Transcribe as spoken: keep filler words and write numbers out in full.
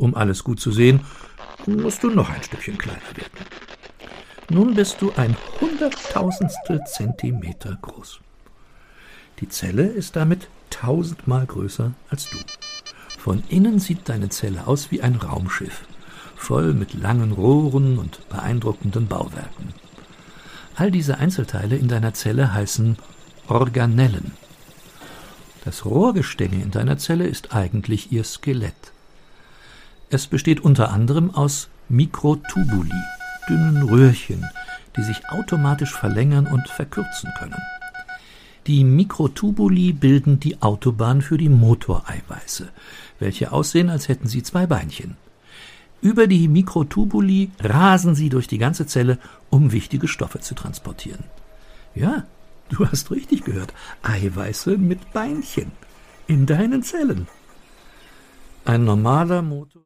Um alles gut zu sehen, musst du noch ein Stückchen kleiner werden. Nun bist du ein Hunderttausendstel Zentimeter groß. Die Zelle ist damit tausendmal größer als du. Von innen sieht deine Zelle aus wie ein Raumschiff, voll mit langen Rohren und beeindruckenden Bauwerken. All diese Einzelteile in deiner Zelle heißen Organellen. Das Rohrgestänge in deiner Zelle ist eigentlich ihr Skelett. Es besteht unter anderem aus Mikrotubuli, dünnen Röhrchen, die sich automatisch verlängern und verkürzen können. Die Mikrotubuli bilden die Autobahn für die Motoreiweiße, welche aussehen, als hätten sie zwei Beinchen. Über die Mikrotubuli rasen sie durch die ganze Zelle, um wichtige Stoffe zu transportieren. Ja, du hast richtig gehört, Eiweiße mit Beinchen in deinen Zellen. Ein normaler Motor